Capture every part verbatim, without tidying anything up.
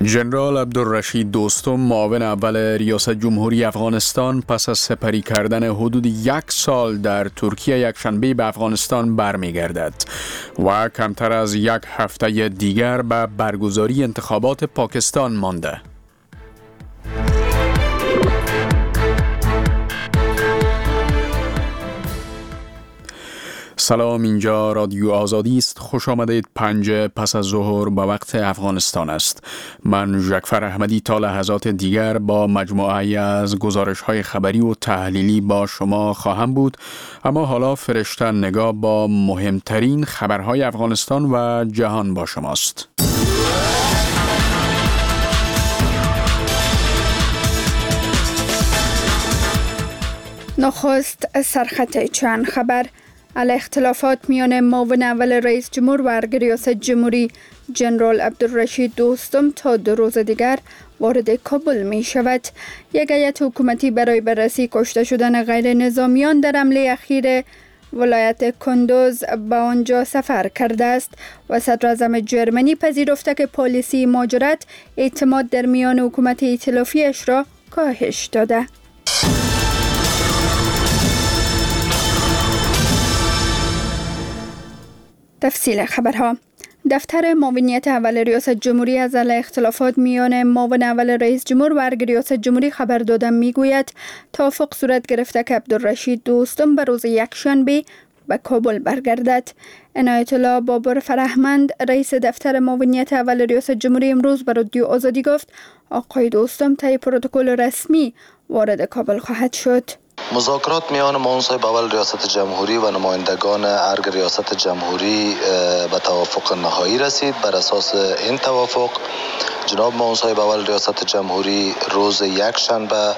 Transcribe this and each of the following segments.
ژنرال عبدالرشید دوستم معاون اول ریاست جمهوری افغانستان پس از سپری کردن حدود یک سال در ترکیه یکشنبه به افغانستان برمیگردد و کمتر از یک هفته دیگر به برگزاری انتخابات پاکستان مانده. سلام، اینجا رادیو آزادی است. خوش آمدید. پنج پس از ظهر به وقت افغانستان است. من ژکفر احمدی تا لحظات دیگر با مجموعه‌ای از گزارش‌های خبری و تحلیلی با شما خواهم بود، اما حالا فرشته نگاه با مهمترین خبرهای افغانستان و جهان با شماست. نخست سرخط چند خبر. اختلافات میان معاون اول رئیس جمهور و ارگ ریاست جمهوری ژنرال عبدالرشید دوستم تا دو روز دیگر وارد کابل می شود. یک هیئت حکومتی برای بررسی کشته شدن غیر نظامیان در حمله اخیر ولایت کندوز به آنجا سفر کرده است و صدر اعظم جرمنی پذیرفته که پالیسی مهاجرت اعتماد در میان حکومت ائتلافی‌اش را کاهش داده. تفصیل خبرها. دفتر معاونیت اول ریاست جمهوری از اختلافات میان معاون اول رئیس جمهور و ارگ ریاست جمهوری خبر داده میگوید توافق صورت گرفته که عبدالرشید دوستم به روز یکشنبه به کابل برگردد. عنایت الله بابر فرهمند رئیس دفتر معاونیت اول ریاست جمهوری امروز به رادیو آزادی گفت آقای دوستم طی پروتکل رسمی وارد کابل خواهد شد. مذاکرات میان معاون صاحب اول ریاست جمهوری و نمایندگان ارگ ریاست جمهوری به توافق نهایی رسید. بر اساس این توافق جناب معاون صاحب اول ریاست جمهوری روز یکشنبه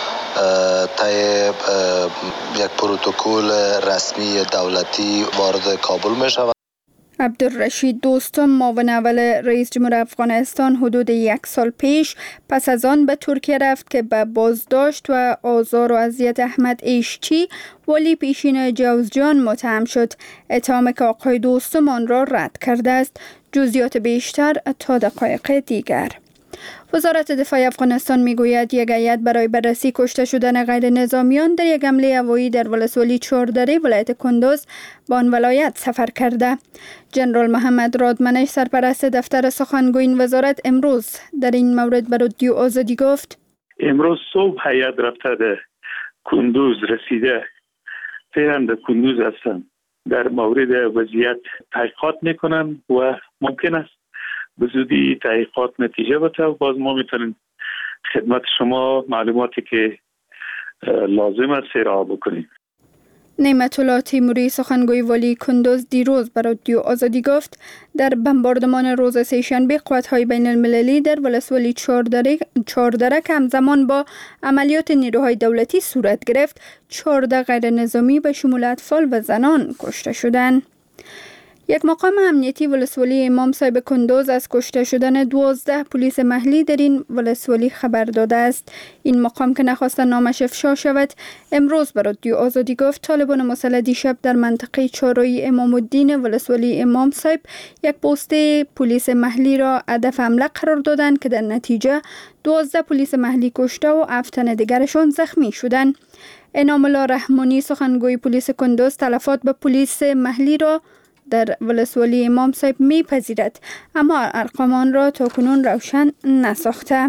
طی یک پروتکل رسمی دولتی وارد کابل می شود. عبدالرشید دوستم معاون اول رئیس جمهور افغانستان حدود یک سال پیش پس از آن به ترکیه رفت که به بازداشت و آزار و اذیت احمد ایشچی ولی پیشین جوزجان متهم شد. اتهام که آقای دوستم آن را رد کرده است. جزئیات بیشتر تا دقایق دیگر. وزارت دفاع افغانستان میگوید یک هیئت برای بررسی کشته شدن غیر نظامیان در یک حمله هوایی در ولسوالی چهاردره ولایت کندوز به آن ولایت سفر کرده. ژنرال محمد رادمنش سرپرست دفتر سخنگوی این وزارت امروز در این مورد به رادیو آزادی گفت امروز صبح هیئت رفته در کندوز رسیده، فعلا در کندوز هستند، در مورد وضعیت تحقیقات میکنن و ممکن است به زودی تحقیقات نتیجه بده و باز ما میتونیم خدمت شما معلوماتی که لازم است ارائه بکنیم. نعمت الله تیموری سخنگوی والی کندوز دیروز به رادیو آزادی گفت در بمباردمان روز سه‌شنبه قوت‌های بین المللی در ولسوالی چهاردره چهاردره که همزمان با عملیات نیروهای دولتی صورت گرفت، چهارده غیر نظامی به شمول اطفال و زنان کشته شدند. یک مقام امنیتی ولسوالی امام صاحب کندوز از کشته شدن دوازده پلیس محلی در این ولسوالی خبر داده است. این مقام که نخواست نامش افشا شود امروز به رادیو آزادی گفت طالبان مسلح دیشب در منطقه چهارراه امام الدین ولسوالی امام صاحب یک پست پلیس محلی را هدف حمله قرار دادند که در نتیجه دوازده پلیس محلی کشته و هفت تن دیگرشان زخمی شدند. انعام الله رحمانی سخنگوی پلیس کندوز تلفات به پلیس محلی را در ولسوالی امام صاحب میپذیرد، اما ارقام آن را تا کنون روشن نساخته.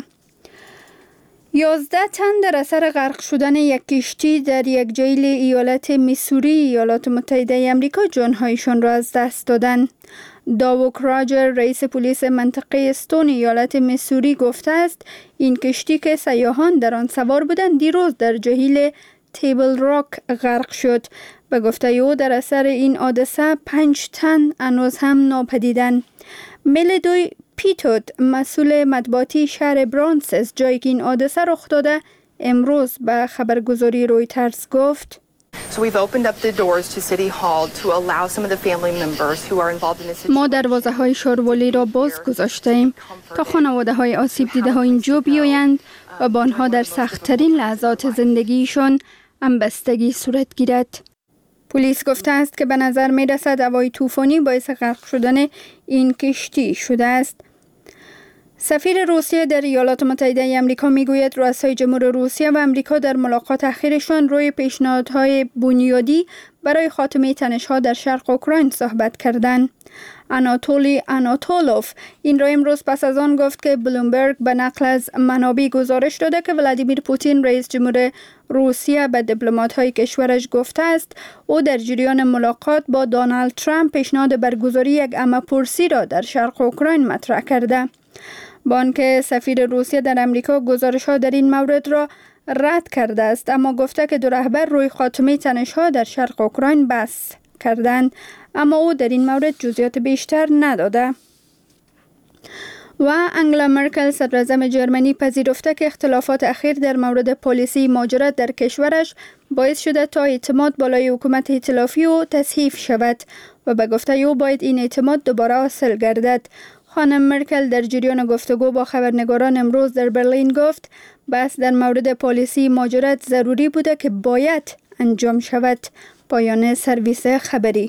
یازده تن در اثر غرق شدن یک کشتی در یک جیل ایالت میسوری ایالات متحده آمریکا جانهایشان را از دست دادند. داوک راجر رئیس پلیس منطقه استون ایالت میسوری گفته است این کشتی که سیاحان در آن سوار بودند دیروز در جهیل تیبل راک غرق شد. به گفته او در اثر این حادثه پنج تن هنوز هم ناپدیدند. ملدوی پیتوت مسئول مطبوعاتی شهر برانسس جایی که این حادثه رخ داده امروز به خبرگزاری رویترز گفت ما دروازه های شاروالی را باز گذاشتیم تا خانواده های آسیب دیده ها اینجا بیایند و با آنها در سخت‌ترین لحظات زندگیشان همبستگی صورت گیرد. پلیس گفته است که به نظر می رسد هوای طوفانی باعث غرق شدن این کشتی شده است. سفیر روسیه در ایالات متحده آمریکا میگوید رؤسای جمهور روسیه و آمریکا در ملاقات اخیرشان روی پیشنهادهای بنیادی برای خاتمه تنش‌ها در شرق اوکراین صحبت کردند. آناتولی آناتولوف این را امروز پس از آن گفت که بلومبرگ به نقل از منابع گزارش داده که ولادیمیر پوتین رئیس جمهور روسیه به دیپلمات‌های کشورش گفته است او در جریان ملاقات با دونالد ترامپ پیشنهاد برگزاری یک عمه‌پرسی را در شرق اوکراین مطرح کرده. با آنکه سفیر روسیه در امریکا گزارش‌ها در این مورد را رد کرده است، اما گفته که دو رهبر روی خاتمه تنش‌ها در شرق اوکراین بحث کردند، اما او در این مورد جزئیات بیشتر نداده. و انگلا مرکل صدراعظم جرمنی پذیرفته که اختلافات اخیر در مورد پالیسی مهاجرت در کشورش باعث شده تا اعتماد بالای حکومت ائتلافی او تضعیف شود و به گفته او باید این اعتماد دوباره حاصل گردد. خانم مرکل در جریان گفتگو با خبرنگاران امروز در برلین گفت بحث در مورد پالیسی مهاجرت ضروری بوده که باید انجام شود. پایان سرویس خبری.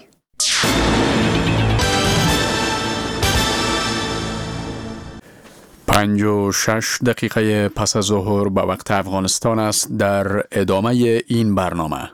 پنج و شش دقیقه پس از ظهر به وقت افغانستان است. در ادامه این برنامه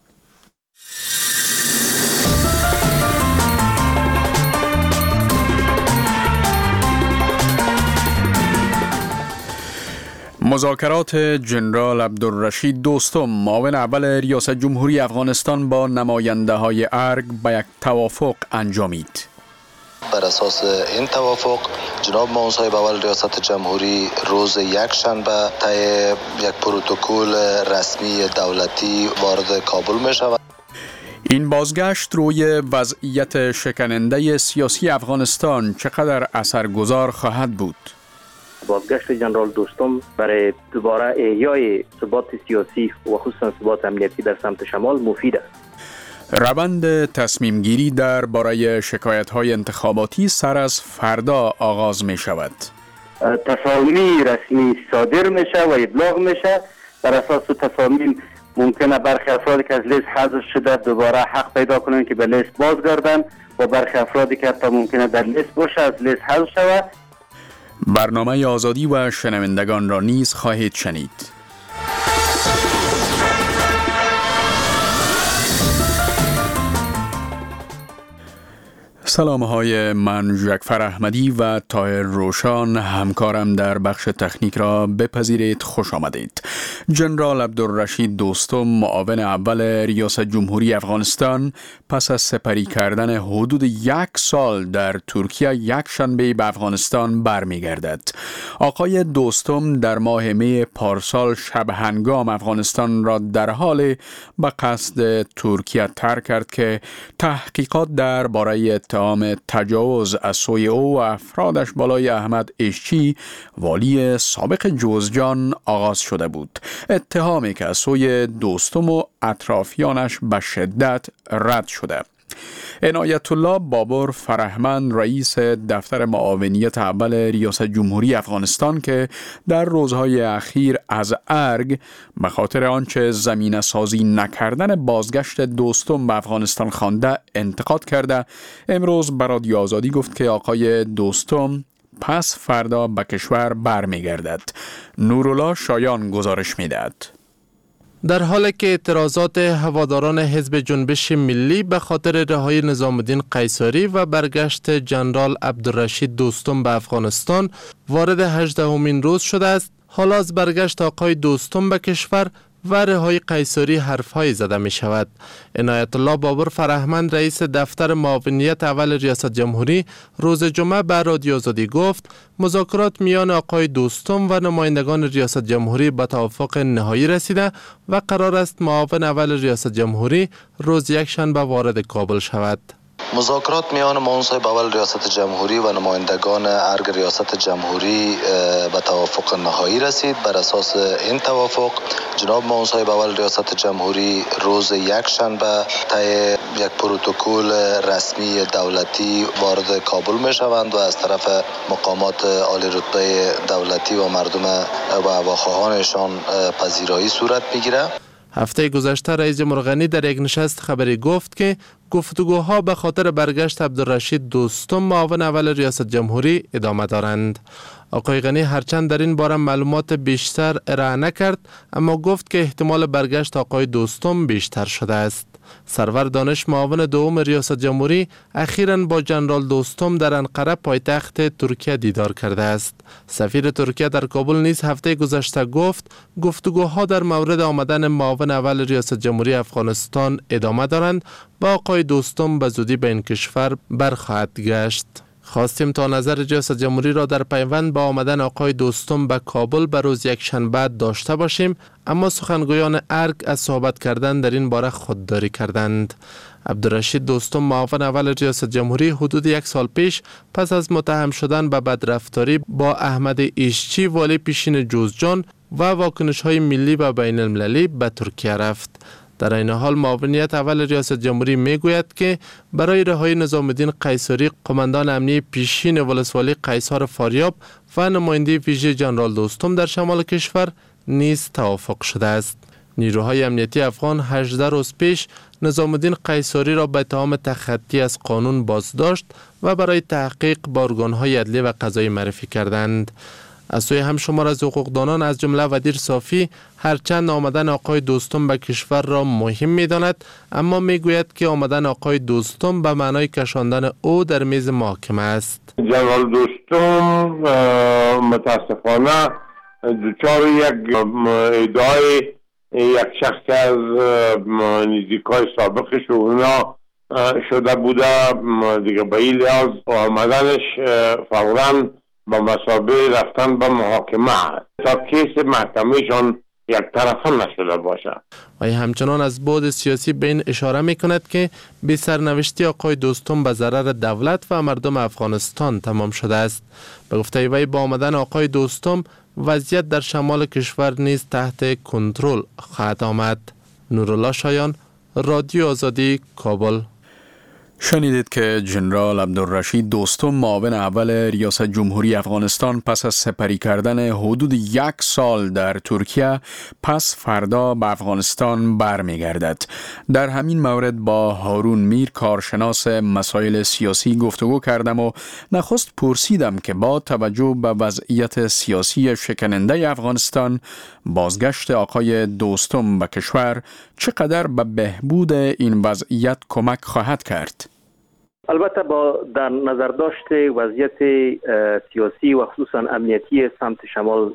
مذاکرات جنرال عبدالرشید دوستم معاون اول ریاست جمهوری افغانستان با نماینده های ارگ به یک توافق انجامید. بر اساس این توافق جناب معاون صاحب اول ریاست جمهوری روز یک شنبه طی یک پروتکل رسمی دولتی وارد کابل می شود. این بازگشت روی وضعیت شکننده سیاسی افغانستان چقدر اثرگذار خواهد بود؟ بازگشت جنرال دوستم برای دوباره احیای ثبات سیاسی و خصوصا ثبات امنیتی در سمت شمال مفید است. روند تصمیم گیری در باره شکایت های انتخاباتی سر از فردا آغاز می شود. تصامیم رسمی صادر میشه و ابلاغ میشه. بر اساس تصامیم ممکنه برخی افرادی که از لیست حذف شده دوباره حق پیدا کنند که به لیست بازگردند و برخی افرادی که حتی ممکنه در لیست باشه از لیست حذف شود. برنامه آزادی و شنوندگان را نیز خواهید شنید. سلام های من جعفر احمدی و طاهر روشان همکارم در بخش تکنیک را بپذیرید. خوش آمدید. جنرال عبدالرشید دوستم معاون اول ریاست جمهوری افغانستان پس از سپری کردن حدود یک سال در ترکیه یک شنبه به افغانستان برمیگردد. آقای دوستم در ماه می پارسال شب هنگام افغانستان را در حال به قصد ترکیه ترک کرد که تحقیقات در باره اتهام تجاوز از سوی او و افرادش بالای احمد اشچی والی سابق جوزجان آغاز شده بود. اتهامی که از سوی دوستم و اطرافیانش به شدت رد شده. عنایت الله بابر فرهمند رئیس دفتر معاونیت اول ریاست جمهوری افغانستان که در روزهای اخیر از ارگ به خاطر آنچه زمینه سازی نکردن بازگشت دوستم به افغانستان خوانده انتقاد کرده، امروز به رادیو آزادی گفت که آقای دوستم پس فردا به کشور برمیگردد. نورالله شایان گزارش میدهد. در حالی که اعتراضات هواداران حزب جنبش ملی به خاطر رهایی نظام الدین قیصری و برگشت جنرال عبدالرشید دوستم به افغانستان وارد هجدهمین روز شده است، حالا از برگشت آقای دوستم به کشور و رهایی قیصری حرف‌های زده می شود. عنایت الله بابر فرهمند رئیس دفتر معاونیت اول ریاست جمهوری روز جمعه به رادیو آزادی گفت مذاکرات میان آقای دوستم و نمایندگان ریاست جمهوری به توافق نهایی رسیده و قرار است معاون اول ریاست جمهوری روز یکشنبه وارد کابل شود. مذاکرات میان معاون صاحب اول ریاست جمهوری و نمایندگان ارگ ریاست جمهوری به توافق نهایی رسید. بر اساس این توافق جناب معاون صاحب اول ریاست جمهوری روز یک شنبه طی یک پروتکل رسمی دولتی وارد کابل می شوند و از طرف مقامات عالی رتبه دولتی و مردم و هواخواهانشان پذیرایی صورت می گیرد. هفته گذشته رئیس جمهور غنی در یک نشست خبری گفت که گفتگوها به خاطر برگشت عبدالرشید دوستم معاون اول ریاست جمهوری ادامه دارند. آقای غنی هرچند در این باره معلومات بیشتر ارائه نکرد، اما گفت که احتمال برگشت آقای دوستم بیشتر شده است. سرور دانش معاون دوم ریاست جمهوری اخیراً با جنرال دوستم در انقره پایتخت ترکیه دیدار کرده است. سفیر ترکیه در کابل نیز هفته گذشته گفت گفتگوها در مورد آمدن معاون اول ریاست جمهوری افغانستان ادامه دارند و آقای دوستم به زودی به این کشور برخواهد گشت. خواستیم تا نظر ریاست جمهوری را در پیوند با آمدن آقای دوستم به کابل به روز یک شنبه داشته باشیم، اما سخنگویان ارگ از صحبت کردن در این باره خودداری کردند. عبدالرشید دوستم معاون اول ریاست جمهوری حدود یک سال پیش پس از متهم شدن به بدرفتاری با احمد ایشچی والی پیشین جوزجان و واکنش‌های ملی و بین المللی به ترکیه رفت. در این حال معاونیت اول ریاست جمهوری میگوید که برای رهایی نظام الدین قیصری قماندان امنی پیشین ولسوالی قیصر فاریاب و نماینده ویژه جنرال دوستم در شمال کشور نیز توافق شده است. نیروهای امنیتی افغان هجده روز پیش نظام الدین قیصری را به اتهام تخطی از قانون بازداشت و برای تحقیق با ارگان‌های عدلی و قضایی معرفی کردند. از سوی همشمار از حقوقدانان از جمله ودیر صافی هرچند آمدن آقای دوستم به کشور را مهم می‌داند، اما میگوید که آمدن آقای دوستم به معنای کشاندن او در میز محاکمه است. جنرال دوستم متاسفانه دچار یک ادعای یک شخص از نزدیکای سابقش اونا شده بوده دیگه، به این لحاظ آمدنش فوراً با مسابقه رفتن به محاکمه تا کیس محکمهشان یک طرفه نشده باشد. و همچنان از بعد سیاسی به این اشاره می کند که بی سرنوشتی آقای دوستم به ضرر دولت و مردم افغانستان تمام شده است. به گفته وی با آمدن آقای دوستم وضعیت در شمال کشور نیز تحت کنترل خواهد آمد. نورالله شایان، رادیو آزادی، کابل. شنیدید که جنرال عبدالرشید دوستم معاون اول ریاست جمهوری افغانستان پس از سپری کردن حدود یک سال در ترکیه پس فردا به افغانستان برمیگردد. در همین مورد با هارون میر کارشناس مسائل سیاسی گفتگو کردم و نخست پرسیدم که با توجه به وضعیت سیاسی شکننده افغانستان بازگشت آقای دوستم به کشور چقدر به بهبود این وضعیت کمک خواهد کرد؟ البته با در نظر داشت وضعیت سیاسی و خصوصا امنیتی سمت شمال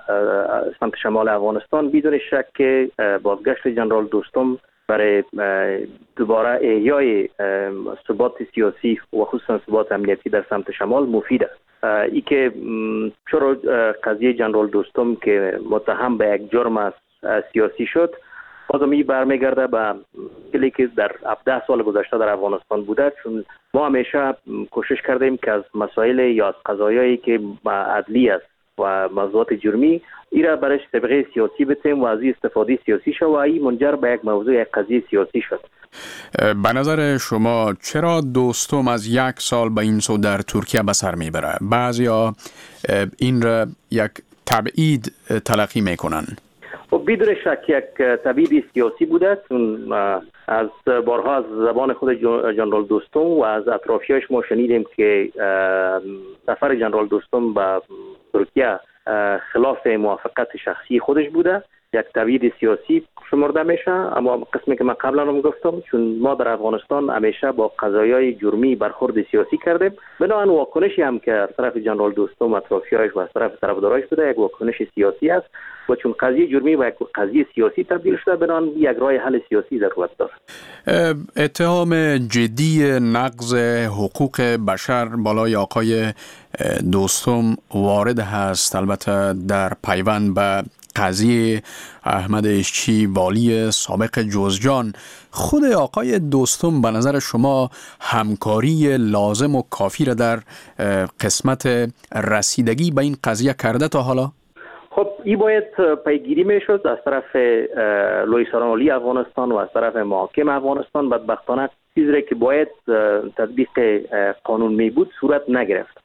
سمت شمال افغانستان بدون شک که بازگشت جنرال دوستم برای دوباره احیای ثبات سیاسی و خصوصا ثبات امنیتی در سمت شمال مفید است. ای که چرا قضیه جنرال دوستم که متهم به یک جرم سیاسی شد بازمی برمیگرده به کلی که در هفده سال گذشته در افغانستان بوده، چون ما همیشه کوشش کردیم که از مسائل یا از قضایایی که عدلی است و موضوعات جرمی ای را برش طبقه سیاسی بتیم و از این استفاده سیاسی شد و این منجر به یک موضوع یک قضیه سیاسی شد. به نظر شما چرا دوستم از یک سال به این سو در ترکیه به سر میبره؟ بعضیا این را یک تبعید تلقی میکنن. و بدون شک یک تبعید سیاسی بوده، چون از بارها از زبان خود جنرال دوستم و از اطرافیاش ما شنیدیم که سفر جنرال دوستم به ترکیه خلاف موافقت شخصی خودش بوده، یک تبعید سیاسی شمرده میشه. اما قسمی که من قبلا هم گفتم، چون ما در افغانستان همیشه با قضایای جرمی برخورد سیاسی کردیم، بنابراین واکنشی هم که از طرف جنرال دوستم اطرافیاش و از طرف طرفداراش بوده یک واکنش سیاسی است و چون قضیه جرمی و یک قضیه سیاسی تبدیل شده، بنابراین یک راه حل سیاسی ضرورت داره. اتهام جدی نقض حقوق بشر بالای آقای دوستم وارد هست، البته در پیوند به قضیه احمد ایشچی والی سابق جوزجان. خود آقای دوستم به نظر شما همکاری لازم و کافی را در قسمت رسیدگی به این قضیه کرده تا حالا؟ خب این باید پیگیری میشد از طرف لوی سرانولی افغانستان و از طرف محاکم افغانستان. بدبختانه چیزی که باید تطبیق قانون می بود صورت نگرفت.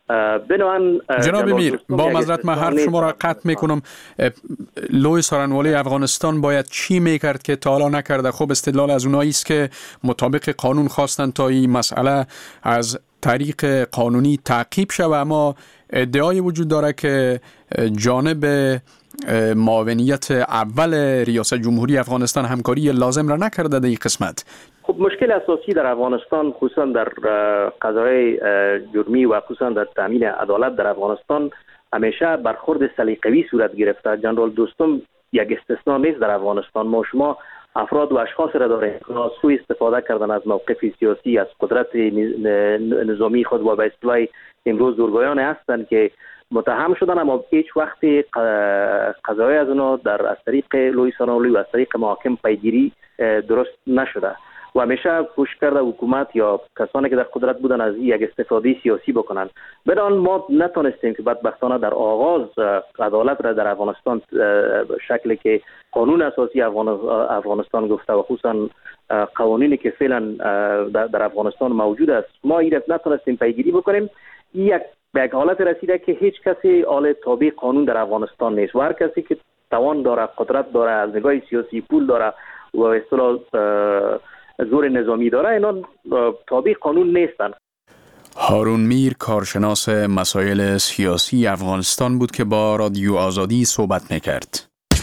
بنوان جناب میر، با معذرت من حرف شما را قطع میکنم. لوی سارنوالی افغانستان باید چی میکرد که تا حالا نکرده؟ خب استدلال از اونایی است که مطابق قانون خواستن تا این مسئله از طریق قانونی تعقیب شود، اما ادعای وجود داره که جانب معاونیت اول ریاست جمهوری افغانستان همکاری لازم را نکرده در این قسمت. خب مشکل اساسی در افغانستان خصوصا در قضای جرمی و خصوصا در تامین عدالت در افغانستان همیشه برخورد سلیقه‌ای صورت گرفته. جنرال دوستم یک استثنا نیست در افغانستان. ما شما افراد و اشخاص را داریم که سوء استفاده کردن از موقف سیاسی، از قدرت نظامی خود و به اصطلاح امروز زورگویان هستند که متهم شدن، اما هیچ وقت قضایی از اونا در از طریق لوی سارنوالی و از طریق محاکم پیگیری درست نشده و همیشه کوشش کرده حکومت یا کسانی که در قدرت بودن از یک استفاده سیاسی بکنن. بدان ما نتونستیم که بدبختانه در آغاز عدالت را در افغانستان شکلی که قانون اساسی افغانستان گفته و خصوصا قوانینی که فعلا در افغانستان موجود است ما این نتونستیم پیگیری بکنیم. یک به یک حالت رسیده که هیچ کسی آل تابع قانون در افغانستان نیست و هر کسی که توان داره، قدرت داره، از نگاه سیاسی پول داره و اصطلاح زور نظامی داره، اینا تابع قانون نیستن. هارون میر، کارشناس مسائل سیاسی افغانستان بود که با رادیو آزادی صحبت میکرد.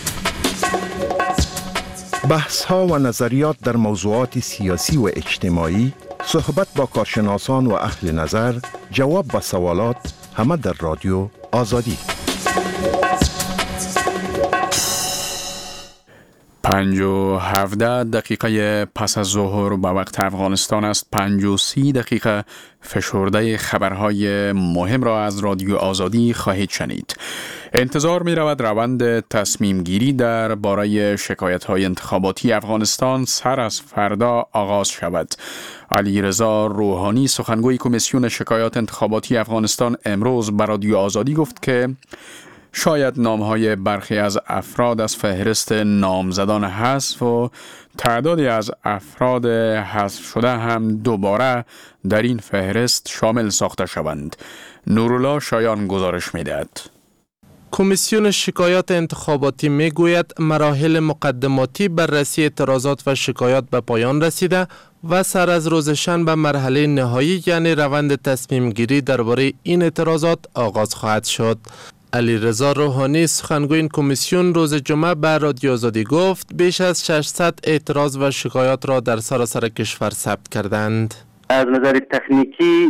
بحث ها و نظریات در موضوعات سیاسی و اجتماعی، صحبت با کارشناسان و اهل نظر، جواب به سوالات، همه در رادیو آزادی. پنج و هفده دقیقه پس از ظهر به وقت افغانستان است. پنج و سی دقیقه فشرده خبرهای مهم را از رادیو آزادی خواهید شنید. انتظار می رود روند تصمیم گیری در باره شکایت های انتخاباتی افغانستان سر از فردا آغاز شود. علیرضا روحانی، سخنگوی کمیسیون شکایات انتخاباتی افغانستان، امروز به رادیو آزادی گفت که شاید نامهای برخی از افراد از فهرست نامزدان حذف و تعدادی از افراد حذف شده هم دوباره در این فهرست شامل ساخته شوند. نورالله شایان گزارش می‌دهد. کمیسیون شکایات انتخاباتی میگوید مراحل مقدماتی بررسی اعتراضات و شکایات به پایان رسیده و سر از روز شنبه مرحله نهایی یعنی روند تصمیم گیری درباره این اعتراضات آغاز خواهد شد. علیرضا روحانی، سخنگوی این کمیسیون، روز جمعه به رادیو آزادی گفت بیش از ششصد اعتراض و شکایات را در سراسر کشور ثبت کردند. از نظر تکنیکی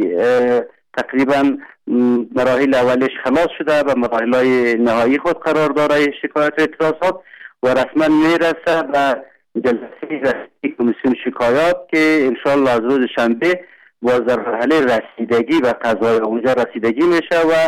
تقریبا مراحل اولش خلاص شده و مراحل نهایی خود قرار داره شکایات و اعتراضات و رسما میرسه و جلسه رسمی کمیسیون شکایات که انشالله از روز شنبه باز در مرحله رسیدگی و قضای اونجا رسیدگی میشه و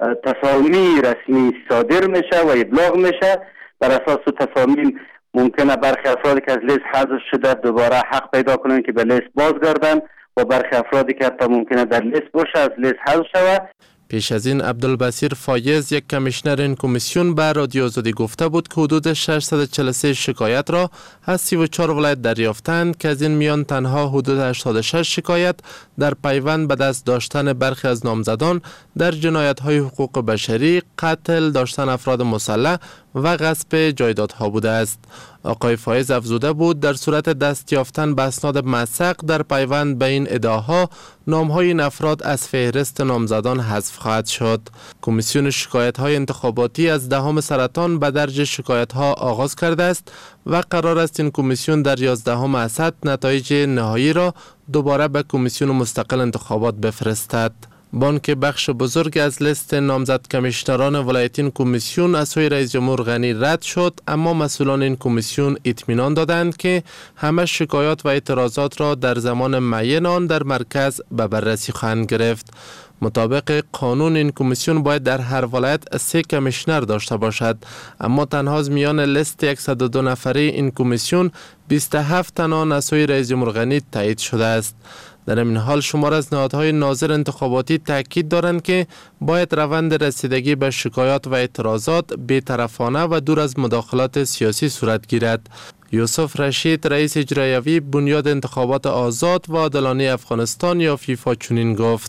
تصامیم رسمی صادر میشه و ابلاغ میشه. بر اساس تصامیم ممکنه برخی افرادی که از لیست حذف شده دوباره حق پیدا کنن که به لیست بازگردن و برخی افرادی که حتی ممکنه در لیست باشه از لیست حذف شود. پیش از این عبدالبصیر فایز، یک کمیشنر این کمیسیون، به رادیو آزادی گفته بود که حدود ششصد و چهل و سه شکایت را از سی و چهار ولایت دریافتند که از این میان تنها حدود هشتاد و شش شکایت در پیوند به دست داشتن برخی از نامزدان در جنایت‌های حقوق بشری، قتل، داشتن افراد مسلح و غصب جایدادها بوده است. آقای فایز افزوده بود در صورت دست یافتن به اسناد موثق در پیوند به این ادعاها نام‌های این افراد از فهرست نامزدان حذف خواهد شد. کمیسیون شکایت‌های انتخاباتی از دهم سرطان به درج شکایت‌ها آغاز کرده است و قرار است این کمیسیون در یازدهم اسد نتایج نهایی را دوباره به کمیسیون مستقل انتخابات بفرستد. بانک بخش بزرگ از لیست نامزد کمیشنران ولایتی این کمیسیون از سوی رئیس جمهور غنی رد شد، اما مسئولان این کمیسیون اطمینان دادند که همه شکایات و اعتراضات را در زمان معین آن در مرکز به بررسی خواهند گرفت. مطابق قانون این کمیسیون باید در هر ولایت سه کمیشنر داشته باشد، اما تنها از میان لیست صد و دو نفره این کمیسیون بیست و هفت تن آن از سوی رئیس جمهور غنی تایید شده است. در این حال شمار از نهادهای ناظر انتخاباتی تاکید دارند که باید روند رسیدگی به شکایات و اعتراضات بی‌طرفانه و دور از مداخلات سیاسی صورت گیرد. یوسف رشید، رئیس اجرایی بنیاد انتخابات آزاد و عادلانه افغانستان یا فیفا چنین گفت: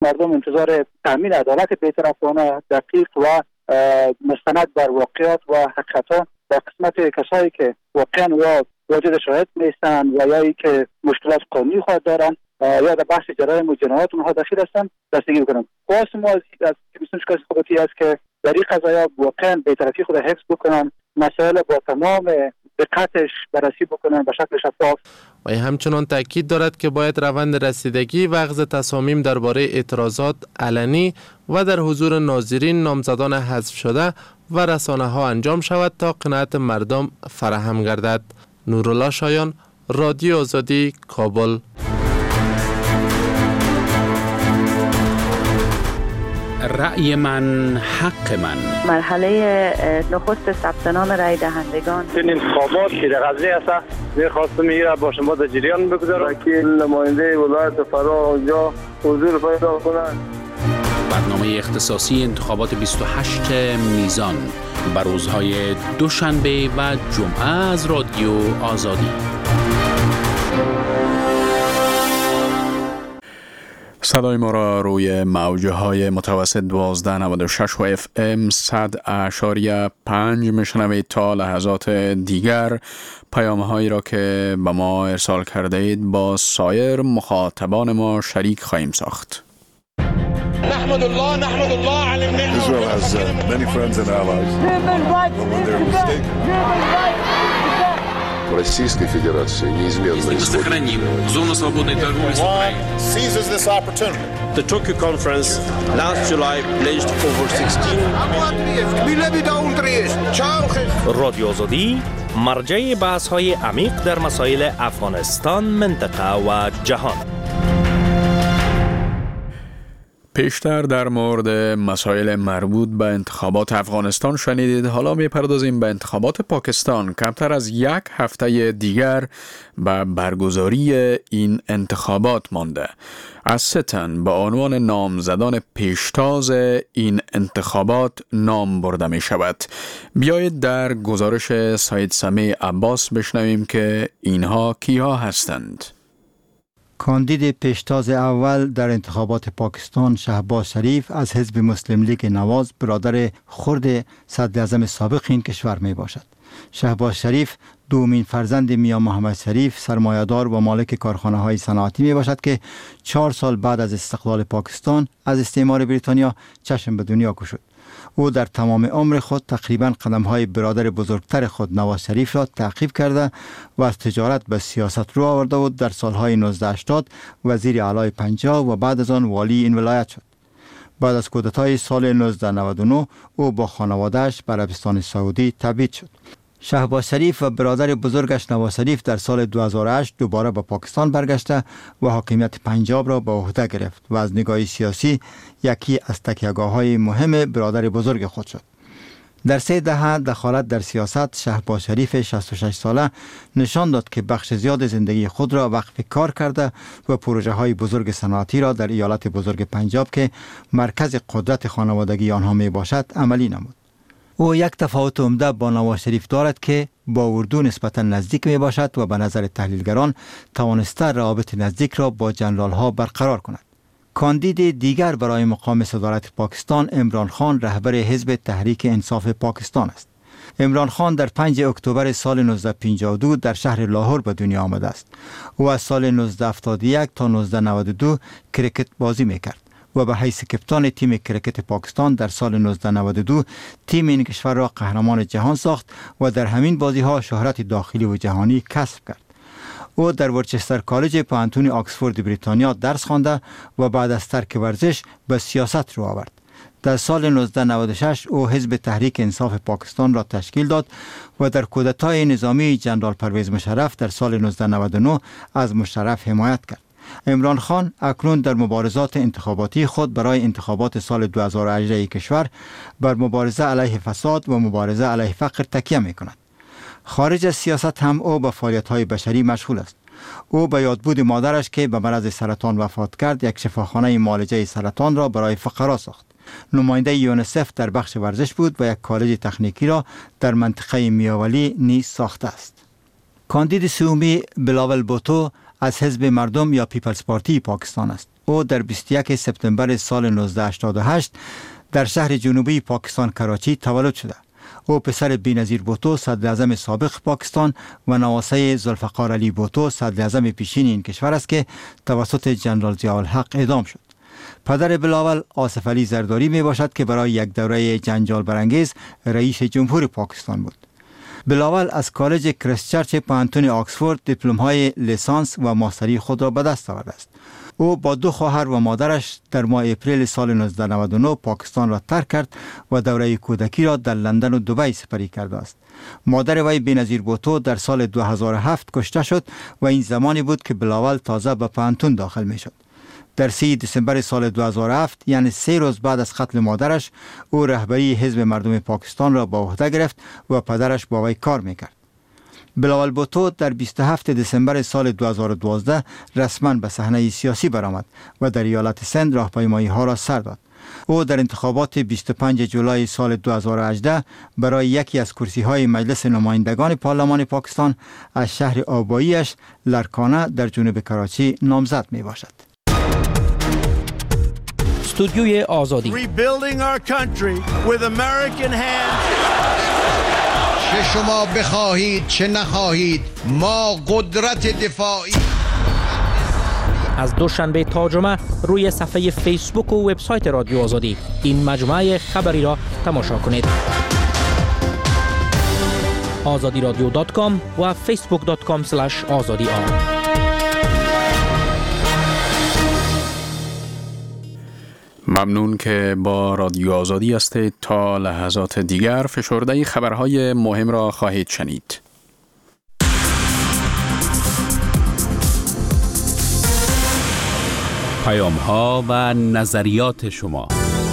مردم انتظار تامین عدالت بی‌طرفانه دقیق و مستند بر واقعیت و حقیقت در قسمت کسایی که واقعا و واجد شاهد نیستند و یا ای که مشکلات قانونی خود دارند یا در بحث جرایم و جنایات اونها دخیل هستند دستگیر کنند. خواست ما از کمیسیون شکایت حقوقی است که در این قضایا واقعا بی‌طرفی خود حفظ بکنند، مسائل با تمام دقتش بررسی بکنن به شکل شفاف. و همچنان تاکید دارد که باید روند رسیدگی و اخذ تصامیم درباره اعتراضات علنی و در حضور ناظرین، نامزدان حذف شده و رسانه ها انجام شود تا قناعت مردم فراهم گردد. نورالله شایان، رادیو آزادی، کابل. رأی من حق من. مرحله نخست ثبت نام رای دهندگان. این انتخابات که در غزه است می‌خواستم میره با شما در جریان بگذارم. وکیل نماینده ولایت فرا اونجا حضور پیدا کنند. برنامه اختصاصی انتخابات بیست و هشت میزان بر روزهای دوشنبه و جمعه از رادیو آزادی. صدای ما را روی موجه های متوسط دوازده نود و شش و اف ام صد اشاریه پنج میشنوید. تا لحظات دیگر پیام هایی را که به ما ارسال کرده اید با سایر مخاطبان ما شریک خواهیم ساخت. نحمد الله نحمد الله علی النعمة. Israel has uh, many friends and allies. But when they're mistaken. Российской Федерации неизменно сохраним зону свободной торговли с Украиной. Seizes this opportunity. The Tokyo conference last July pledged over sixteen رادیو آزادی مرجع بحث های عمیق در مسائل افغانستان، منطقه و جهان. پیشتر در مورد مسائل مربوط به انتخابات افغانستان شنیدید. حالا می‌پردازیم به انتخابات پاکستان. کمتر از یک هفته دیگر به برگزاری این انتخابات مانده. از سه تن به عنوان نامزدان پیشتاز این انتخابات نام برده می شود. بیایید در گزارش سید سمیع عباس بشنویم که اینها کیها هستند. کاندید پیشتاز اول در انتخابات پاکستان شهباز شریف از حزب مسلم لیگ نواز برادر خرد صدر اعظم سابق این کشور می باشد. شهباز شریف دومین فرزند میاں محمد شریف سرمایه‌دار و مالک کارخانه های صنعتی می باشد که چهار سال بعد از استقلال پاکستان از استعمار بریتانیا چشم به دنیا گشود. او در تمام عمر خود تقریباً قدم‌های برادر بزرگتر خود نواز شریف را تعقیب کرده و از تجارت به سیاست رو آورده و در سالهای نوزده هشتاد وزیر اعلی پنجاب و بعد از آن والی این ولایت شد. بعد از کودتای سال نوزده نود و نه او با خانواده‌اش به عربستان سعودی تبعید شد. شهباز شریف و برادر بزرگش نواز شریف در سال دو هزار و هشت دوباره به پاکستان برگشته و حاکمیت پنجاب را به عهده گرفت و از نگاه سیاسی یکی از تکیه‌گاه‌های مهم برادر بزرگ خود شد. در سه دهه دخالت در سیاست شهباز شریف شصت و شش ساله نشان داد که بخش زیاد زندگی خود را وقف کار کرده و پروژه‌های بزرگ صنعتی را در ایالت بزرگ پنجاب که مرکز قدرت خانوادگی آنها می باشد عملی نمود. او یک تفاوت عمده با نواز شریف دارد که با اردو نسبتا نزدیک می باشد و به نظر تحلیلگران توانسته روابط نزدیک را با جنرال ها برقرار کند. کاندید دیگر برای مقام صدارت پاکستان عمران خان رهبر حزب تحریک انصاف پاکستان است. عمران خان در پنجم اکتبر سال نوزده پنجاه و دو در شهر لاهور به دنیا آمده است. او از سال نوزده هفتاد و یک تا نوزده نود و دو کرکت بازی میکرد و به حیث کپتان تیم کرکت پاکستان در سال نوزده نود و دو تیم این کشور را قهرمان جهان ساخت و در همین بازی ها شهرت داخلی و جهانی کسب کرد. او در ورچستر کالج پوهنتون آکسفورد بریتانیا درس خوانده و بعد از ترک ورزش به سیاست رو آورد. در سال نوزده نود و شش او حزب تحریک انصاف پاکستان را تشکیل داد و در کودتای نظامی جنرال پرویز مشرف در سال نوزده نود و نه از مشرف حمایت کرد. عمران خان اکنون در مبارزات انتخاباتی خود برای انتخابات سال دو هزار و هجده کشور بر مبارزه علیه فساد و مبارزه علیه فقر تکیه می کند. خارج از سیاست هم او به فعالیت‌های بشری مشغول است. او به یادبود مادرش که به مرض سرطان وفات کرد یک شفاخانه معالجه سرطان را برای فقرا ساخت. نماینده یونیسف در بخش ورزش بود و یک کالج تکنیکی را در منطقه میاولی نیز ساخته است. کاندید سومی بلاول بوتو از حزب مردم یا پیپلز پارتی پاکستان است. او در بیست و یک سپتامبر سال نوزده هشتاد و هشت در شهر جنوبی پاکستان کراچی تولد شده. او پسر بینظیر بوتو صدر اعظم سابق پاکستان و نواسه ذوالفقار علی بوتو صدر اعظم پیشین این کشور است که توسط جنرال ضیاءالحق اعدام شد. پدر بلاول آصف علی زرداری می باشد که برای یک دوره جنجال برانگیز رئیس جمهور پاکستان بود. بلاول از کالج کریستچرچ پانتون آکسفورد دیپلم های لیسانس و ماستری خود را به دست آورده است. او با دو خواهر و مادرش در ماه اپریل سال نوزده نود و نه پاکستان را ترک کرد و دوره کودکی را در لندن و دبی سپری کرده است. مادر وی بینظیر بوتو در سال دو هزار و هفت کشته شد و این زمانی بود که بلاول تازه به پانتون داخل می شد. در سه دسامبر سال دو هزار و هفت یعنی سه روز بعد از قتل مادرش او رهبری حزب مردم پاکستان را به عهده گرفت و پدرش با وی کار میکرد. بلاول بوتو در بیست و هفتم دسامبر سال دو هزار و دوازده رسما به صحنه سیاسی برآمد و در ایالت سند راهپیمایی ها را سر داد. او در انتخابات بیست و پنجم جولای سال دو هزار و هجده برای یکی از کرسی های مجلس نمایندگان پارلمان پاکستان از شهر آباییش لرکانه در جنوب کراچی نامزد می باشد. استودیوی آزادی Rebuilding our country with American hands. چه شما بخواهید چه نخواهید ما قدرت دفاعی. از دوشنبه تا جمعه روی صفحه فیسبوک و وبسایت رادیو آزادی این مجموعه خبری را تماشا کنید. آزادی رادیو دات کام و فیسبوک دات کام اسلش آزادی آر. ممنون که با رادیو آزادی هستید. تا لحظات دیگر فشرده خبرهای مهم را خواهید شنید. پیام ها و نظریات شما.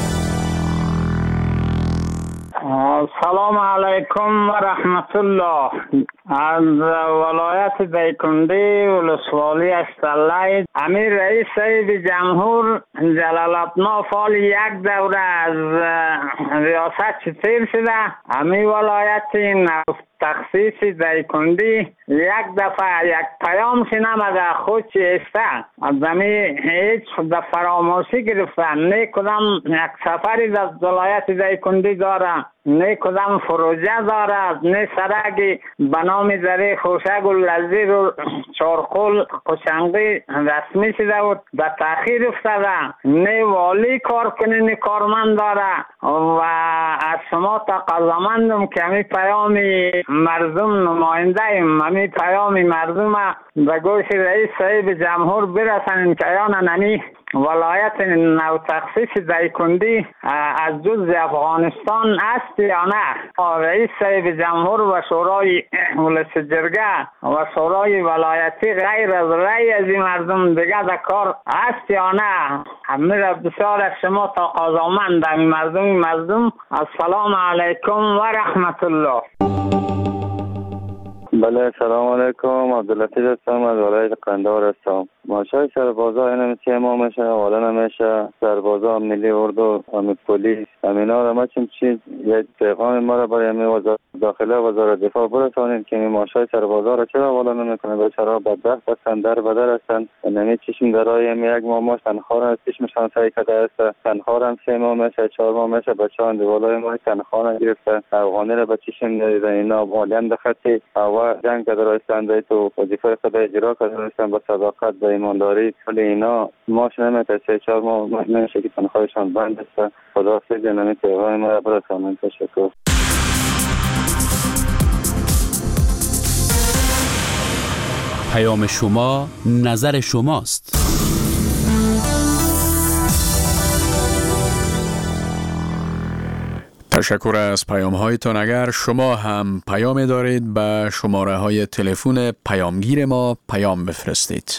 سلام علیکم و رحمت الله. از ولایت دیکنده ولسوالی استالای امیر رئیس صاحب جمهور جلال ابنا فال یک دوره از ریاست چطور شده. امی ولایت نو تخصیص دیکنده یک دفعه یک پیام شنمده خود چیسته از امی هیچ در فراموشی گرفته. نه کدام یک سفری در ولایت دیکنده داره، نه کدام فروجه داره، نه سرگی به نام دره خوشگ و لذیر و چارقل قشنگی رسمی شده بود به تأخیر افتاده. نه والی کار کنین کارمند داره و از شما تقاضامندم که همی پیام مردم نماینده ایم، همی پیام مردم به گوش رئیس صاحب جمهور برسنین که یا نمی ولایت نو تخصیص دیکندی از جز افغانستان است یا نه. رئیس صاحب جمهور و شورای مجلس جرگه و شورای ولایتی غیر از رأی از این مردم دیگه در کار است یا نه. همه را بسیار از شما تقاضامند این مردم مردم. السلام علیکم و رحمت الله. بله سلام علیکم. عبداللطیف هستم از ولایت قندهار هستم. ماشای سربازا این سی ماه میشه حالا نمیشه. سربازا ملی اردو و پلیس امینا را ما چیم چیز یک پیغام ما را برای امی وزارت داخله و وزارت دفاع برسانید که این ماشای سربازا را چرا حالا نمیکنه. بیچاره بدبخت هستن، در بدر هستن. نمی چشم درای امی یک ماه ماش تنخواه را چشمشان سعی کرده است. تنخواه هم سی ماه میشه چهار ماه میشه بچه هم دیوالای ما تنخواه نگرفته. افغانی را به چشم ندیدن. اینا مالیم دخطی و جنگ کده رایستن تو وظیفه خود اجرا کده رایستن با صداقت با ایمانداری. ولی اینا ماش نمیته سه چهار ماه نمیشه که تنخواهشان بند است. خدا حافظ. نمی پیغام ما را برسانید. تشکر. پیام شما نظر شماست. تشکر از پیام هایتان. اگر شما هم پیام دارید به شماره های تلفن پیامگیر ما پیام بفرستید.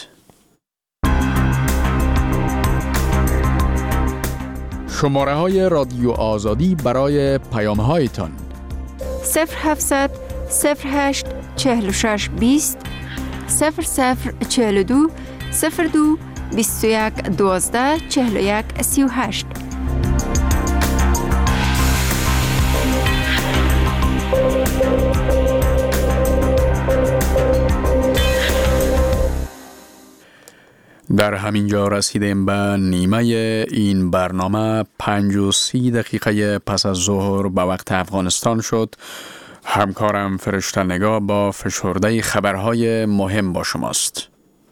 شماره های رادیو آزادی برای پیام هایتان صفر هفتصد صفر هشت چهل و شش بیست صفر صفر چهل و دو صفر دو بیست و یک دوازده چهل و یک سی و هشت. در همین جا رسیدیم به نیمه این برنامه. پنج و سی دقیقه پس از ظهر به وقت افغانستان شد. همکارم فرشته نگاه با فشرده خبرهای مهم با شماست.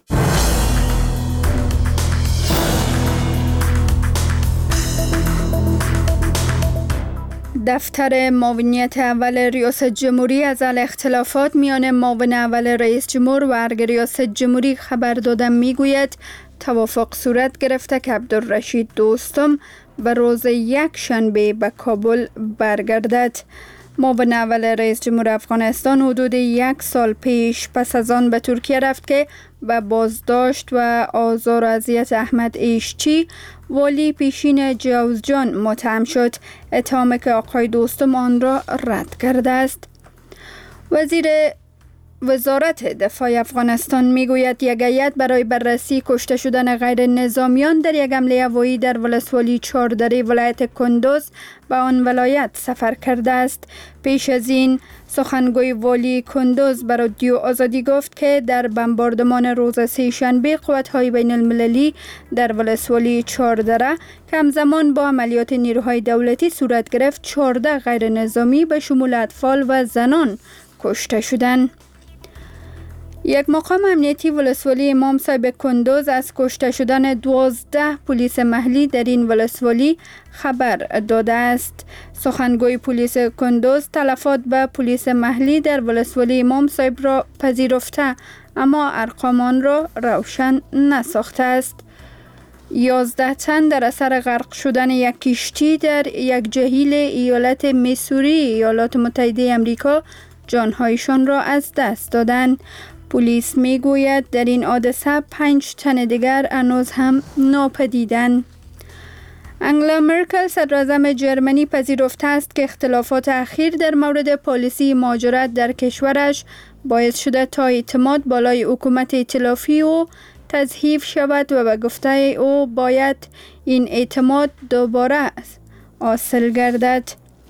دفتر معاونیت اول ریاست جمهوری از اختلافات میان معاون اول رئیس جمهور و ارگ ریاست جمهوری خبر داده میگوید توافق صورت گرفته که عبدالرشید دوستم به روز یک شنبه به کابل برگردد. معاون اول رئیس جمهور افغانستان حدود یک سال پیش پس از آن به ترکیه رفت که به بازداشت و آزار و اذیت احمد ایشچی والی پیشین جوزجان متهم شد، اتهامی که آقای دوستم آن را رد کرده است. وزیر وزارت دفاع افغانستان میگوید یک هیئت برای بررسی کشته شدن غیر نظامیان در یک حمله هوایی در ولسوالی چهاردره ولایت کندوز به آن ولایت سفر کرده است. پیش از این سخنگوی والی کندوز به رادیو آزادی گفت که در بمباردمان روز سه شنبه قوت‌های بین المللی در ولسوالی چهاردره که همزمان با عملیات نیروهای دولتی صورت گرفت، چهارده غیر نظامی به شمول اطفال و زنان کشته شدند. یک مقام امنیتی ولسوالی امام صاحب کندوز از کشته شدن دوازده پلیس محلی در این ولسوالی خبر داده است. سخنگوی پلیس کندوز تلفات به پلیس محلی در ولسوالی امام صاحب را پذیرفته، اما ارقام آن را روشن نساخته است. یازده تن در اثر غرق شدن یک کشتی در یک جهیل ایالت میسوری ایالات متحده آمریکا جانهایشان را از دست دادند. پلیس میگوید در این حادثه پنج تن دیگر هنوز هم ناپدیدند. انگلا مرکل صدراعظم جرمنی پذیرفته است که اختلافات اخیر در مورد پالیسی مهاجرت در کشورش باعث شده تا اعتماد بالای حکومت ائتلافی او تضعیف شود و به گفته او باید این اعتماد دوباره حاصل گردد.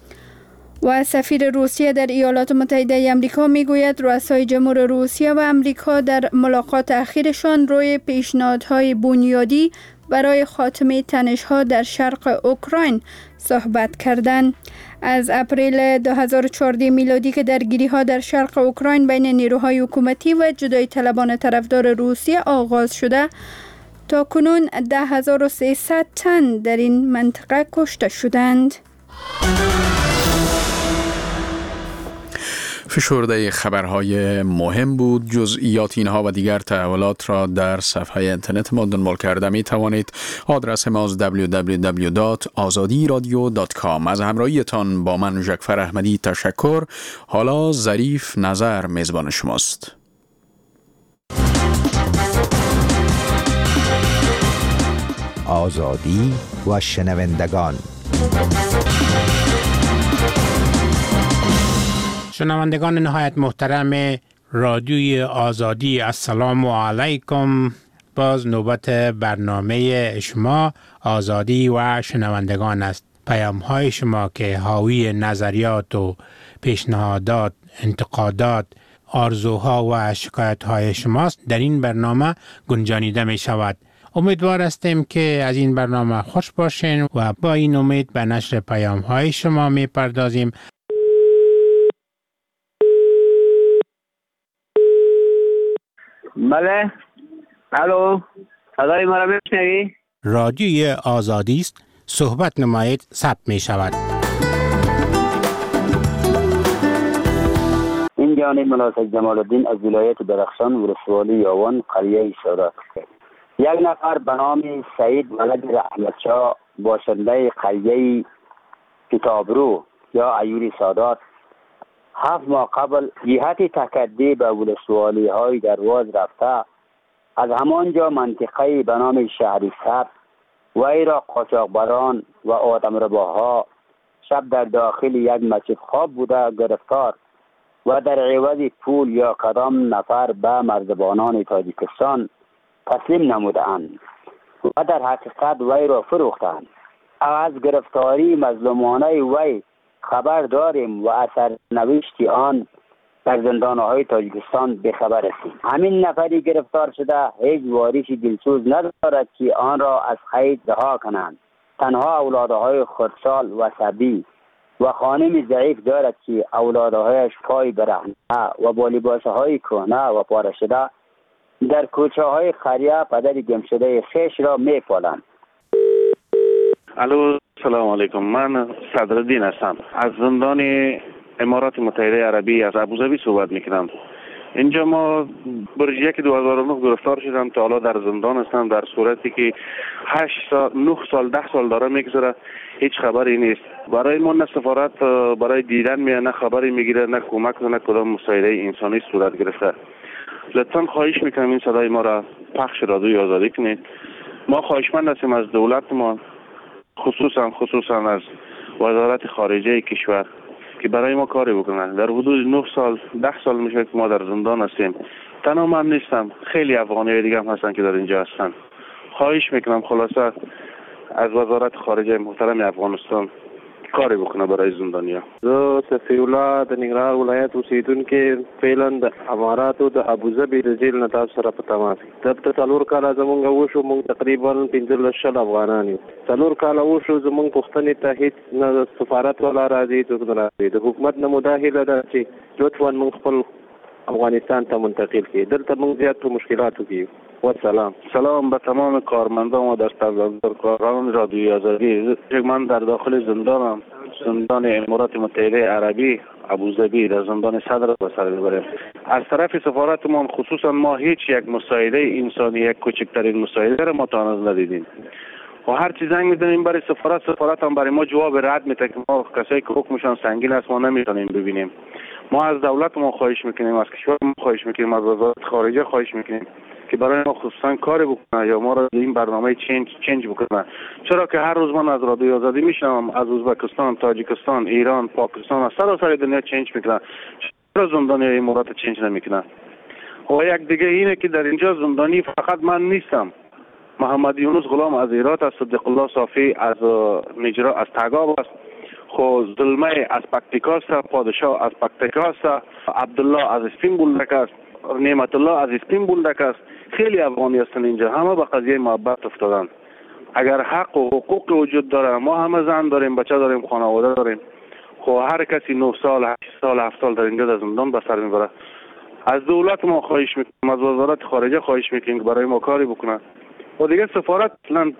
و سفیر روسیه در ایالات متحده آمریکا میگوید رؤسای جمهور روسیه و آمریکا در ملاقات اخیرشان روی پیشنهادهای بنیادی برای خاتمه تنش‌ها در شرق اوکراین صحبت کردند. از اپریل دو هزار و چهارده میلادی که درگیری‌ها در شرق اوکراین بین نیروهای حکومتی و جدایی طلبان طرفدار روسیه آغاز شده، تا کنون ده هزار و سیصد تن در این منطقه کشته شدند. فشرده خبرهای مهم بود. جزئیات اینها و دیگر تحولات را در صفحه اینترنت ما دنبال کرده می توانید. آدرس ما دبلیو دبلیو دبلیو دات آزادی رادیو دات کام. از همراهیتان با من جعفر احمدی تشکر. حالا ظریف نظر میزبان شماست. آزادی و شنوندگان. شنوندگان نهایت محترم رادیوی آزادی، السلام علیکم. باز نوبت برنامه شما آزادی و شنوندگان است. پیام های شما که حاوی نظریات و پیشنهادات، انتقادات، آرزوها و شکایت های شماست در این برنامه گنجانیده می شود. امیدوار هستیم که از این برنامه خوش باشین و با این امید به نشر پیام های شما می پردازیم. بله، الو، صدای ما را میشنوی؟ رادیوی آزادی است، صحبت نمایید، ثبت می شود. این جانب ملاحظه جمال الدین از ولایت درخشان ولسوالی یاوان قریه سادات. یک نفر به نام سعید ولد رحمتشاه باشنده قریه کتابرو یا عیوری سادات هفت ماه قبل جهت تکدی به ولسوالی های درواز رفته، از همانجا منطقه به نام شهری سبز وی را قاچاقبران و آدمرباها شب در داخل یک مسجد خواب بوده گرفتار و در عوض پول یا کدام نفر به مرزبانان تاجیکستان تسلیم نمودند و در حقیقت وی را فروختند. از گرفتاری مظلومانه وی خبر داریم و اثر نوشتی آن در زندانهای تاجیکستان بخبر هستیم. همین نفری گرفتار شده هیچ واریشی دلسوز ندارد که آن را از قید رها کنند. تنها اولادهای خردسال و صبی و خانم ضعیف دارد که اولادهایش پای برهنه و با لباسهای کهنه و پاره شده در کوچه های قریه پدر گم شده خویش را میپالند. الو، سلام علیکم. من صدرالدین هستم از زندان امارات متحده عربی از ابوظبی صحبت میکنم. اینجا ما برج یک دو هزار و نه گرفتار شدم، تا حالا در زندان هستم، در صورتی که هشت سال نه سال ده سال داره میگذره، هیچ خبری نیست. برای ما نه سفارت برای دیدن میاد، نه خبری میگیره، نه کمک، نه کدام مساعده انسانی صورت گرفته. لطفا خواهش میکنم این صدای ما را پخش رادیوی آزادی کنید. ما خواهشمند هستیم از دولت ما، خصوصا خصوصا از وزارت خارجه کشور که برای ما کاری بکنن. در حدود نه سال ده سال میشه که ما در زندان هستیم. تنها من نیستم، خیلی افغانی دیگه هم هستن که در اینجا هستن. خواهش میکنم خلاصه از وزارت خارجه محترم افغانستان کاری بکنه برای زندانیا. زه صفی الله د ننګرهار ولایت اوسیدونکي فعلا د اماراتو د ابوظبي د جیل نه تاسو سره په تماس دلته څلور کاله زمونږ وشو. موږ تقریبا پنځلس شل افغانان یو. څلور کاله وشو زمونږ پوښتنې ته هیڅ نه سفارت ولا راځي، څوک نه راځي. د حکومت نه مداخله ده چې لطفا موږ خپل افغانستان ته منتقل کړي. دلته موږ زیات په مشکلاتو کې و سلام. سلام به تمام کارمندان و دستاندرکاران رادیوی آزادی. من در داخل زندانم، زندان امارات متحده عربی ابوظبی، در زندان صدر به سر میبریم. از طرف سفارت ما خصوصا ما هیچ یک مساعده انسانی، یک کوچکترین مساعده را ما تا هنوز ندیدیم. و هر چی زنگ میزنیم برای سفارت، سفارت هم برای ما جواب رد میده که ما کسایی که حکمشان سنگین است ما نمیتونیم ببینیم. ما از دولت ما خواهش میکنیم، از کشور ما خواهش میکنیم، از وزارت خارجه خواهش میکنیم که برای ما خصوصا کاری بکنه یا ما را این برنامه چنج چنج بکنه. چرا که هر روز من از رادیو آزادی میشنوم از ازبکستان، تاجیکستان، ایران، پاکستان، از سراسر دنیا چنج میکنه. چرا زندانی امارات چنج نمیکنه؟ و یک دیگه اینه که در اینجا زندانی فقط من نیستم. محمد یونس غلام از هرات است، صدیق الله صافی از نجرا از تگاب است، خو ظلمه از پکتیکا است، پادشاه از پکتیکا است، عبدالله از اسپین بولدک است، نعمت الله از اسپین بولدک است. خیلی افغانی هستن اینجا، همه به قضیه محبت افتادن. اگر حق و حقوق وجود داره، ما همه زن داریم، بچه داریم، خانواده داریم. خو هر کسی نه سال، هشت سال، هفت سال در اینجا در زندان به سر میبره. از دولت ما خواهش میکنیم، از وزارت خارجه خواهش میکنیم که برای ما کاری بکنه. و دیگه سفارت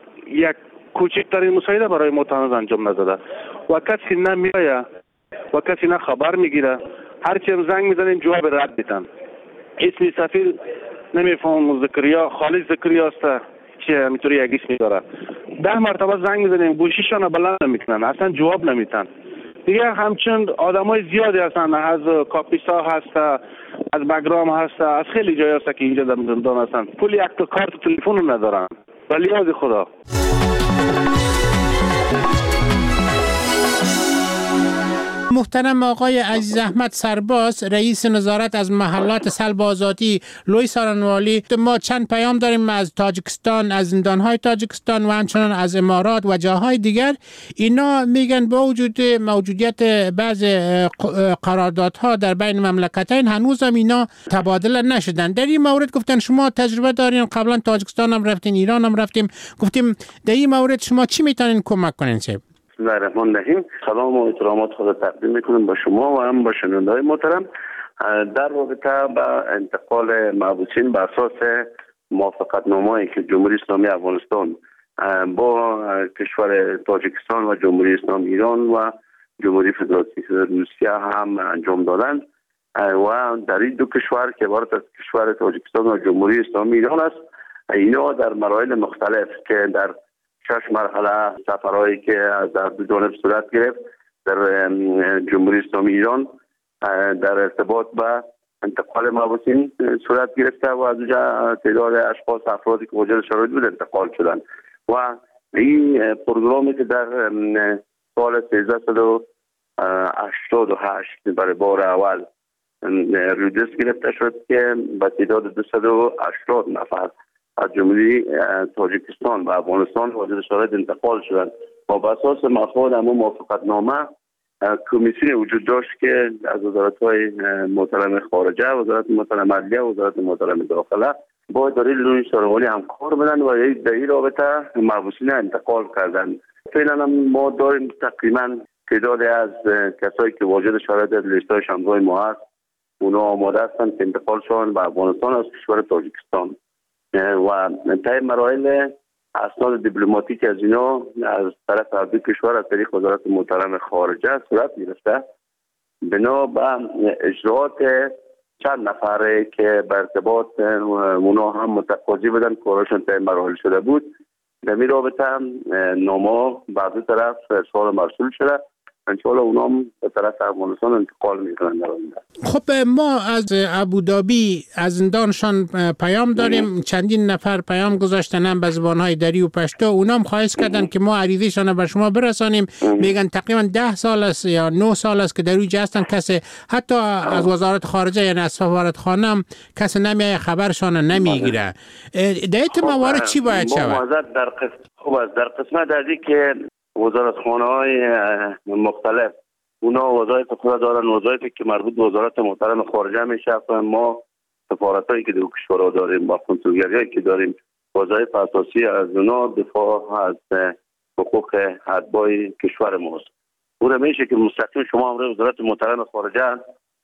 یک کوچکترین مساعده برای ما تا هنوز انجام نداده و کسی نمیآید و کسی نه خبر میگیره. هر چی زنگ میزنیم جواب رد میدن. اسم سفیر نمیفهم، زکریا خالد زکریا است که همینطوری یک اسمی داره. ده مرتبه زنگ میزنیم گوشیشان بلند نمیکنن، اصلا جواب نمیدن. دیگه همچنین آدمای زیادی هستن، از کاپیسا هست، از بگرام هست، از خیلی جای هست که اینجا در زندان هستن. پول یک تا کارت تلفن ندارن. ولی یاد خدا. محترم آقای عزیز احمد سرباز، رئیس نظارت از محلات سلب آزادی لوی سارنوالی، ما چند پیام داریم از تاجیکستان، از زندانهای تاجیکستان و همچنان از امارات و جاهای دیگر. اینا میگن با وجود موجودیت بعض قراردادها در بین مملکتین هنوز هم اینا تبادله نشدن. در این مورد گفتن شما تجربه دارین، قبلا تاجیکستان هم رفتین، ایران هم رفتیم، گفتیم در این مورد شما چی میتونین کمک کنین؟ چه بسم الله الرحمن الرحیم. سلام و احترامات خود تقدیم میکنم به شما و هم به شنونده‌های محترم. در رابطه با انتقال مبعوثین بر اساس موافقتنامه‌ای که جمهوری اسلامی افغانستان با کشور تاجیکستان و جمهوری اسلامی ایران و جمهوری فدرالی روسیه هم انجام دادند و در این دو کشور که عبارت از کشور تاجیکستان و جمهوری اسلامی ایران است، اینا در مراحل مختلف که در شش مرحله سفرهایی که در دو جانب صورت گرفت در جمهوری اسلامی ایران در ارتباط با انتقال مبعوثین صورت گرفته و از اونجا تعداد اشخاص افرادی که موجب شرایط بود انتقال شدند و این پروگرامی که در سال سیزده و هشتاد و هشت برای بار اول رودس گرفته شد که با تعداد دویست و هشتاد نفر از جمهوری تاجیکستان و افغانستان واجد شرایط انتقال شدند و بر اساس مفاد همون موافقتنامه کمیسیون وجود داشت که از وزارت‌های محترم خارجه، وزارت محترم عدلیه، وزارت محترم داخله با اداره لوی ساروالی همکار بودن و در این رابطه محبوسین انتقال کردن. فعلا ما داریم تقریبا تعداد از کسایی که واجد شرایط از لیست‌های شمزای ما هست، اونا آماده هستند که انتقال شوند به افغانستان از کشور تاجیکستان و طی مراحل اسناد دیپلماتیک از اینا از طرف هر دو کشور از طریق وزارت محترم خارجه صورت گرفته. بنا به اجراعات چند نفره که به ارتباط اونا هم متقاضی بودن کارشون طی مراحل شده بود، در این رابطه نامه به دو طرف ارسال مرسول شده. انشاءالله اونا هم به طرف افغانستان انتقال میکنن در آینده. خب ما از ابودابی از زندانشان پیام داریم، چندین نفر پیام گذاشتن هم به زبانهای دری و پشتو. اونا هم خواهش کردن که ما عریضه‌شان به شما برسانیم. میگن تقریبا ده سال است یا نه سال است که در اوج هستن، کسی حتی از وزارت خارجه یعنی از سفارتخانه هم کسی نمیای خبرشان نمیگیره. در این موارد چی باید شود؟ در قسمت خوب است در قسمت ازی که وزارتخانه های مختلف اونا وظایف خود دارن، وظایفی که مربوط به وزارت محترم خارجه میشه. ما سفارت هایی که در کشورها داریم با کنسولگری هایی که داریم، وظایف اساسی از اونا دفاع از حقوق اتباع کشور ماست. اون میشه که مستقیم شما امر وزارت محترم خارجه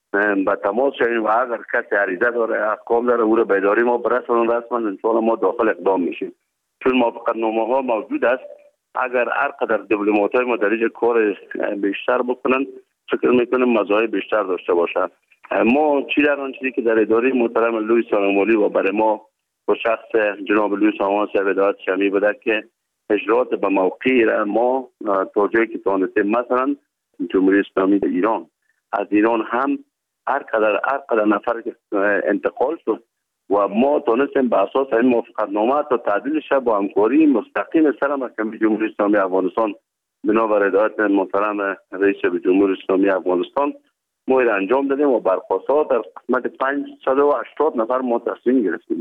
با تماس شوید و اگر کسی عریضه داره، احکام داره، او رو به اداره ما برسونن، رسما ان شاء الله ما داخل اقدام میشیم. چون موافقتنامه ها موجود است، اگر هر قدر دیپلمات‌های ما در اینجا کار بیشتر بکنن فکر میکنم مزایای بیشتر داشته باشه. ما چی در آن چیزی که در اداره محترم لوی سانمالی و برای ما با شخص جناب لوی سانمالی صاحب هدایت شمی بوده که اجرات به موقعی را ما تا جایی که تانستیم، مثلا جمهوری اسلامی ایران از ایران هم هر قدر هر قدر نفر که انتقال شد و ما تونستیم به اساس این موافقتنامه تا تعدیل شه با همکاری مستقیم سر محکمه جمهوری اسلامی افغانستان بنابر هدایت محترم رئیس جمهوری اسلامی افغانستان ما را انجام دادیم و برخواست‌ها در قسمت پانصد و هشتاد نفر ما تصمیم گرفتیم.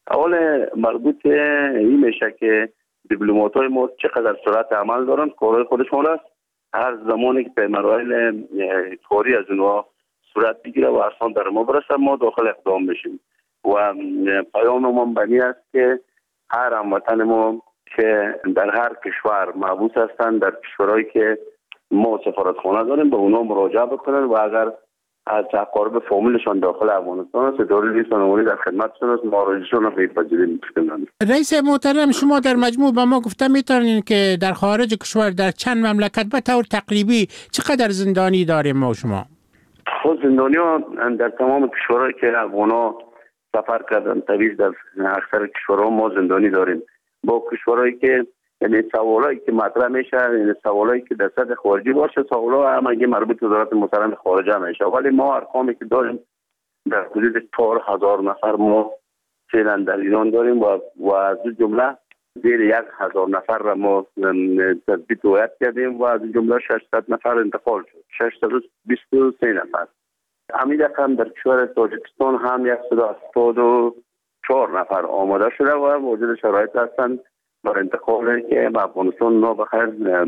اول مربوط این میشه که دیپلمات‌های ما چقدر سرعت عمل دارن، کارهای خودشون است. هر زمانی که به مراحل کاری از اونها صورت بگیره و اصلا در ما برسه ما داخل اقدام بشیم. و پیام ما بنی است که هر هموطن ما که در هر کشور محبوس هستند، در کشورهایی که ما سفارتخانه داریم، به اونا مراجعه بکنن و اگر از اقارب فامیلشان داخل افغانستان است، اداره لوی سانمالی در خدمتشون است، مراجعهشون را بپذیریم. رئیس محترم، شما در مجموع به ما گفته میتونین که در خارج کشور در چند مملکت به طور تقریبی چقدر زندانی داریم ما شما؟ خود زندانی ها در تمام کشورهایی که افغانا سفر کردن طویل در اکثر کشورها ما زندانی داریم. با کشورهایی که یعنی سوالایی که مطرح میشه، یعنی سوالایی که در سطح خارجی باشه، سوالا همگی مربوط به وزارت محترم خارجه میشه، ولی ما ارقامی که داریم در حدود چهار هزار نفر ما فعلا در ایران داریم و و از جمله زیر یک هزار نفر را ما تثبیت هویت کردیم و از جمله ششصد نفر انتقال شد، ششصد و بیست و سه نفر. همین رقم در کشور تاجیکستان هم صد و هفتاد و چهار نفر آماده شده و موجود شرایط هستند برای انتقال که به افغانستان نا بخیر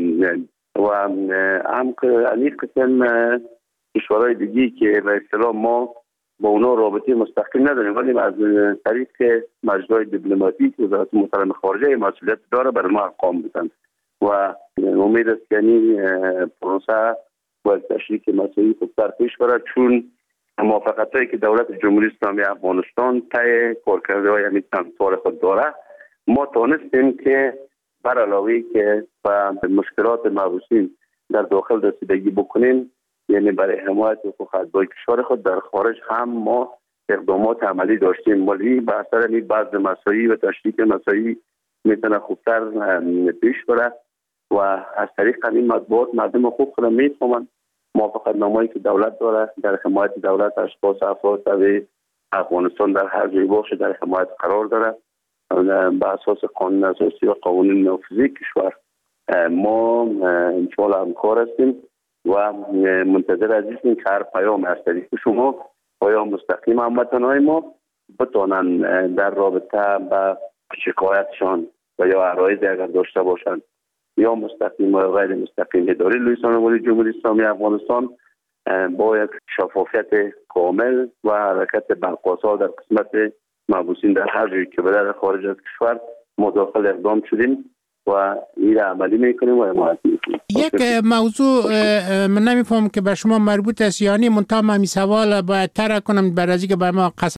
و هم که این قسم کشورهای دیگی که به اصطلاح ما با اونا رابطه مستقیم نداریم، ولی از طریق مجلس‌های دیپلماتیک وزارت محترم خارجه مسئولیت داره برای ما اقدام بکنن و امید است که این پروسه با تشریک مسئولی خوبتر پیش برد، چون موافقت‌هایی که دولت جمهوری اسلامی افغانستان طی کارکردهای همین چند سال خود داره، ما توانستیم که بر علاوه که به مشکلات محبوسین در داخل رسیدگی بکنیم، یعنی برای حمایت حقوق اتباع کشور خود در خارج هم ما اقدامات عملی داشتیم، ولی به اثر این بعض مسائل و تشریک مسائل میتونه خوبتر پیش بره و از طریق این مطبوعات مردم حقوق خود میفهمند موافقتنامه‌ای که دولت داره در حمایت دولت اشخاص افراد در افغانستان در هر جای باشه در حمایت قرار داره به اساس قانون اساسی و قوانین نافذی کشور. ما انشاءالله همکار هستیم و منتظر هستیم که هر پیام از طریق شما پیام مستقیم هموطنان ما بتونن در رابطه با شکایتشان و یا عرایضی اگر داشته باشند یا مستقیم و غیر مستقیم اداره لویستان ولی جمهوری اسلامی افغانستان با یک شفافیت کامل و حرکت برقاسا در قسمت محبوسین در هر جایی که به در خارج از کشور مداخل اقدام شدیم و این عملی میکنیم و حمایت میکنیم. یک موضوع من نمیفهم که به شما مربوط است، یعنی منتها من این سوال باید طرح کنم برای اینکه به ما